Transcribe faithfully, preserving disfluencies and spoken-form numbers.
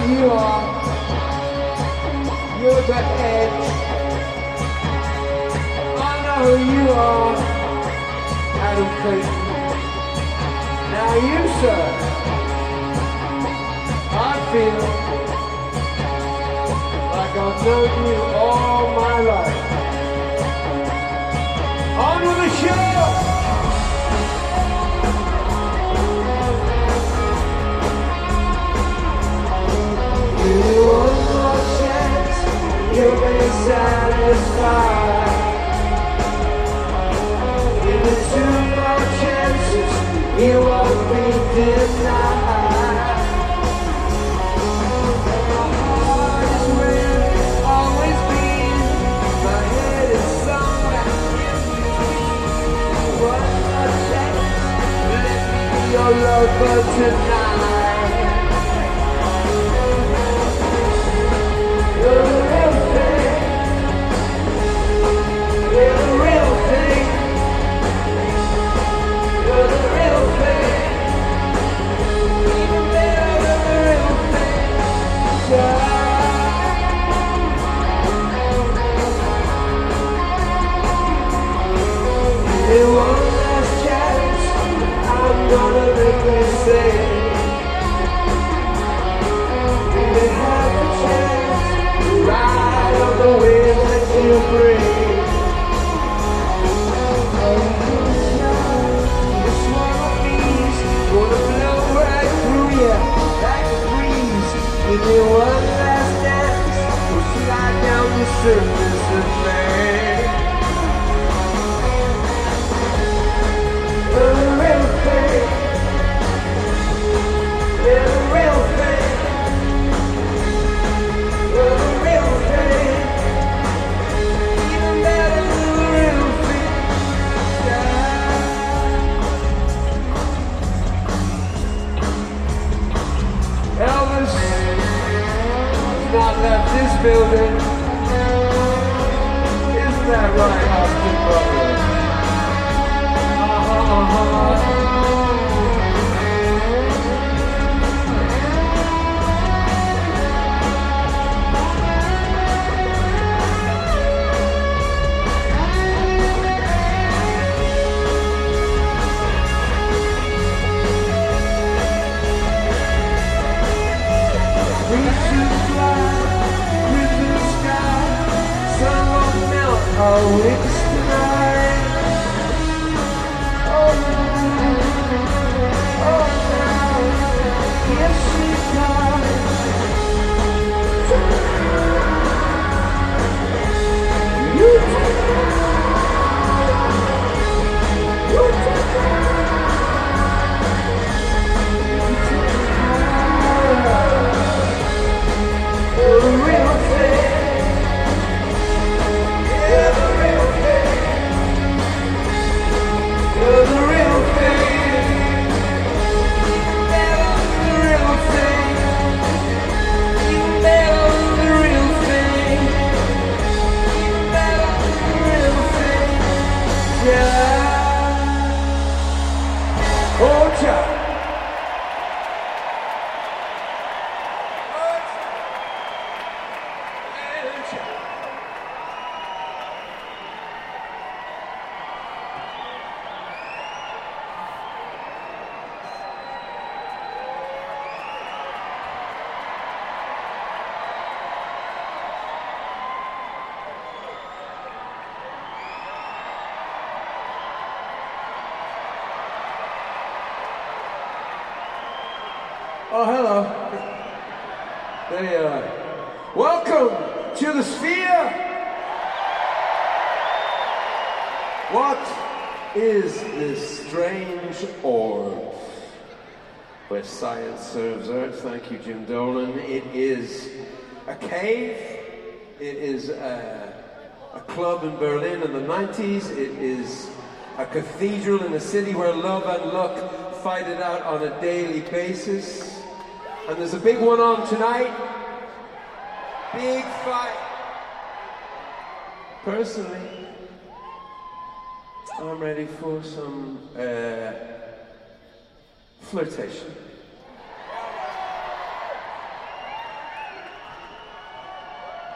you are. You're the edge. I know who you are. Adam Clayton. Now you, sir. I feel like I've known you all my life. On with the show! Give you one more chance, you'll be satisfied. Give you two more chances, you won't be denied. And my heart is where it's always been. My head is somewhere in between. One more chance, let me be your lover tonight. You're the real thing. You're the real thing. You're the real thing. Even better than the real thing. Yeah. In one last chance, I'm gonna make me say, we have a chance. Ride on the wind that you bring. This one of these gonna blow right through you like a breeze. Give me one last dance, we'll slide down the surface of man. You're the real thing. You're the real thing. You're the real thing. Even better than the real thing. Yeah. Elvis has not left this building. Isn't that right, Austin Brothers? Uh-huh, uh-huh. Our wings tonight. Oh, oh, now, here she comes. You take her. You take her. You take her. You're the real thing. You're the real thing. You're the real thing. Better than the real thing. Even better than the real thing. Even better than the real thing. Yeah. Oh, child. Oh, hello. There you are. Welcome to the Sphere. What is this strange orb where science serves Earth? Thank you, Jim Dolan. It is a cave. It is a, a club in Berlin in the nineties. It is a cathedral in a city where love and luck fight it out on a daily basis. And there's a big one on tonight. Big fight. Personally, I'm ready for some uh, flirtation.